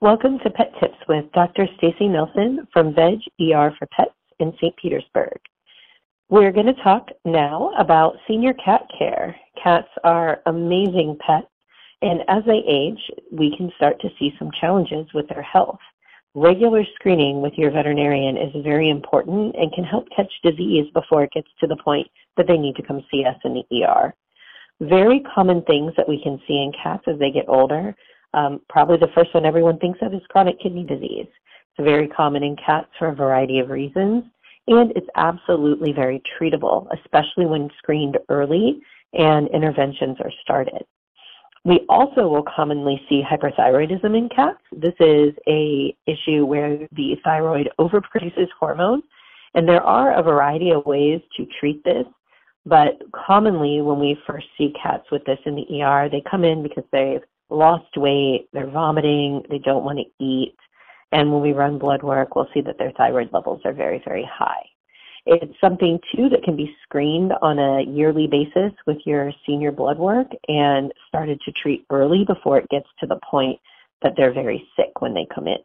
Welcome to Pet Tips with Dr. Stacy Nelson from Veg ER for Pets in St. Petersburg. We're going to talk now about senior cat care. Cats are amazing pets, and as they age, we can start to see some challenges with their health. Regular screening with your veterinarian is very important and can help catch disease before it gets to the point that they need to come see us in the ER. Very common things that we can see in cats as they get older. Probably the first one everyone thinks of is chronic kidney disease. It's very common in cats for a variety of reasons, and it's absolutely very treatable, especially when screened early and interventions are started. We also will commonly see hyperthyroidism in cats. This is an issue where the thyroid overproduces hormones, and there are a variety of ways to treat this, but commonly when we first see cats with this in the ER, they come in because they've lost weight, they're vomiting, they don't want to eat, and when we run blood work, we'll see that their thyroid levels are very, very high. It's something, too, that can be screened on a yearly basis with your senior blood work and started to treat early before it gets to the point that they're very sick when they come in.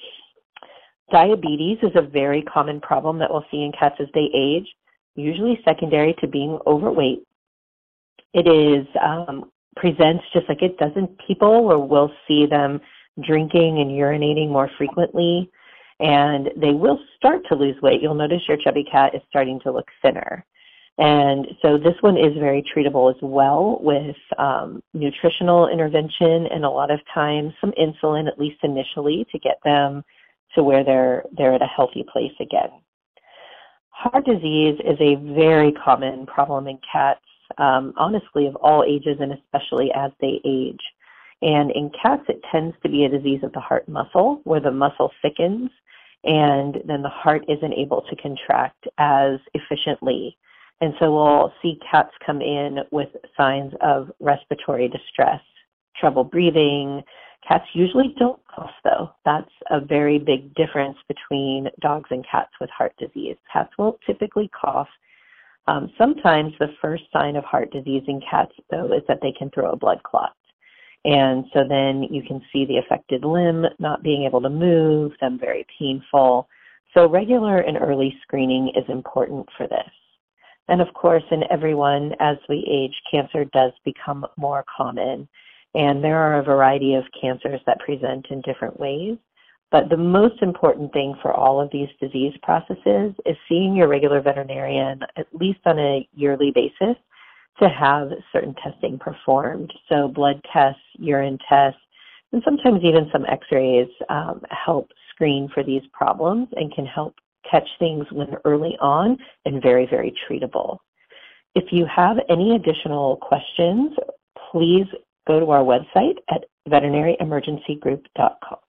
Diabetes is a very common problem that we'll see in cats as they age, usually secondary to being overweight. It is presents just like it does in people, where we'll see them drinking and urinating more frequently, and they will start to lose weight. You'll notice your chubby cat is starting to look thinner. And so this one is very treatable as well with nutritional intervention and a lot of times some insulin, at least initially, to get them to where they're at a healthy place again. Heart disease is a very common problem in cats, honestly, of all ages and especially as they age. And in cats, it tends to be a disease of the heart muscle, where the muscle thickens and then the heart isn't able to contract as efficiently. And so we'll see cats come in with signs of respiratory distress, trouble breathing. Cats usually don't cough, though. That's a very big difference between dogs and cats with heart disease. Cats won't typically cough. Sometimes the first sign of heart disease in cats, though, is that they can throw a blood clot. And so then you can see the affected limb not being able to move, them very painful. So regular and early screening is important for this. And of course, in everyone, as we age, cancer does become more common. And there are a variety of cancers that present in different ways. But the most important thing for all of these disease processes is seeing your regular veterinarian, at least on a yearly basis, to have certain testing performed. So blood tests, urine tests, and sometimes even some x-rays help screen for these problems and can help catch things when early on and very, very treatable. If you have any additional questions, please go to our website at veterinaryemergencygroup.com.